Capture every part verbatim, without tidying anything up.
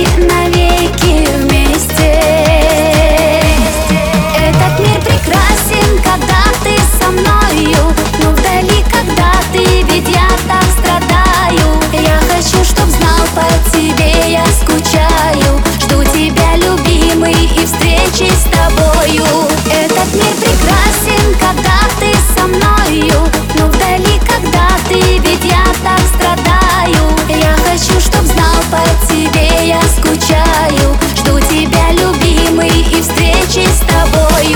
и навеки вместе. Этот мир прекрасен, когда ты со мною, но вдали, когда ты, ведь я так страдаю. Я хочу, чтоб знал, по тебе я скучаю. Жду тебя, любимый, и встречи с тобою. Этот мир прекрасен, когда ты со мною, но вдали, когда ты, ведь я так страдаю. Я хочу, чтоб знал, по тебе я скучаю. Жду тебя, любимый, и встречи с тобою.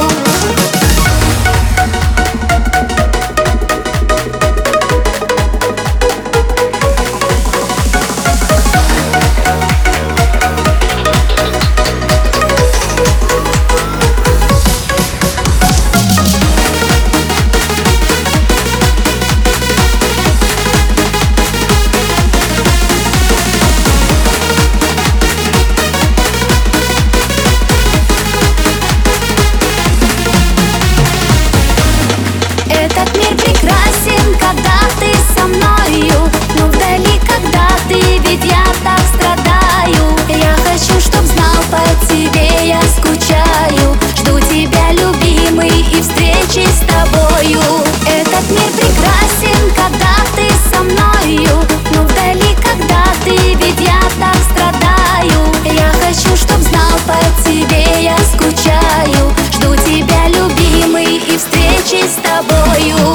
Этот мир прекрасен, когда ты со мною, но вдали, когда ты, ведь я так страдаю. Я хочу, чтоб знал, по тебе я скучаю. Жду тебя, любимый, и встречи с тобою. Этот мир прекрасен, когда ты со мною, но вдали, когда ты, ведь я так страдаю. Я хочу, чтоб знал, по тебе я скучаю. Жду тебя, любимый, и встречи с тобою.